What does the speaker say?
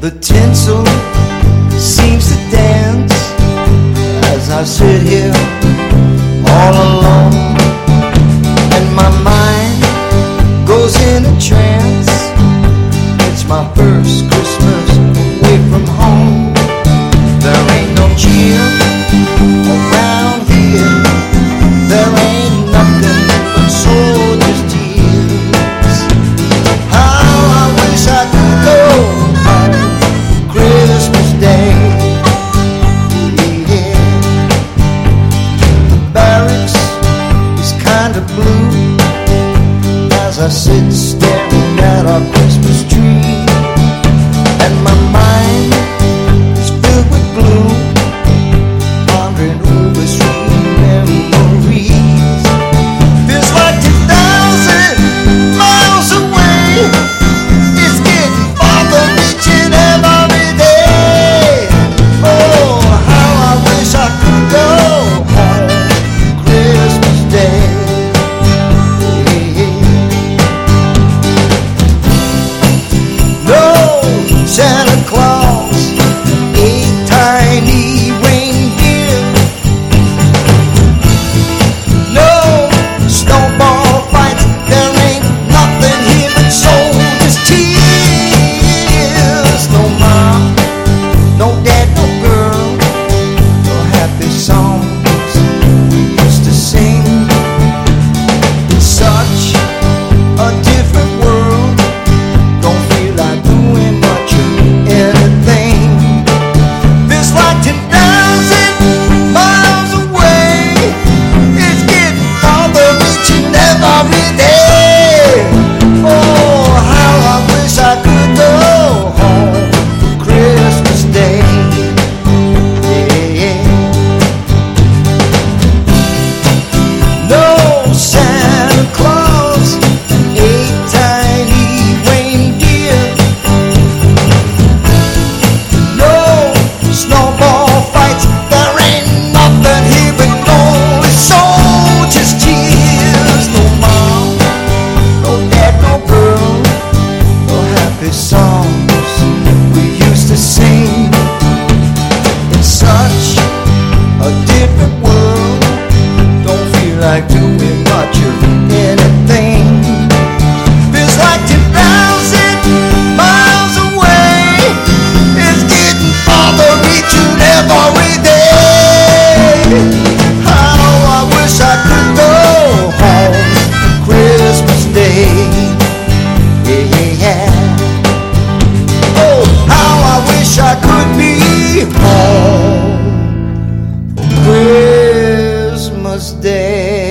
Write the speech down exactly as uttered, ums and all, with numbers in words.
The tinsel seems to dance as I sit here all alone, and my mind goes in a trance. It's my first Christmas away from home. There ain't no cheer around here. There ain't nothing but soldiers' tears. How I wish I could go home Christmas Day. Yeah. The barracks is kind of blue as I sit staring at our Christmas tree, and my mind is filled with gloom, pondering over sweet memories. Feels like two thousand miles away. It's getting farther each and every day. Oh, how I wish I could go home Christmas Day. Santa Claus, eight tiny reindeer. No snowball fights, there ain't nothing here but soldiers' tears. No mom, no dad, no girl, no happy songs we used to sing. It's such a different world, don't feel like doing much of anything. Feels like ten thousand miles away. It's getting farther each and every day. Oh, how I wish I could go home Christmas Day. Yeah. No Santa Claus, eight tiny reindeer. No snowball fights, there ain't nothing here but lonely soldiers' tears. No mom, no dad, no girl, no happy songs we used to sing. It's such a different world, don't feel like doing much of anything. Feels like ten thousand miles away. It's getting farther each and every day. How I wish I could go home Christmas Day. Yeah. Oh, how I wish I could be home for Christmas Day.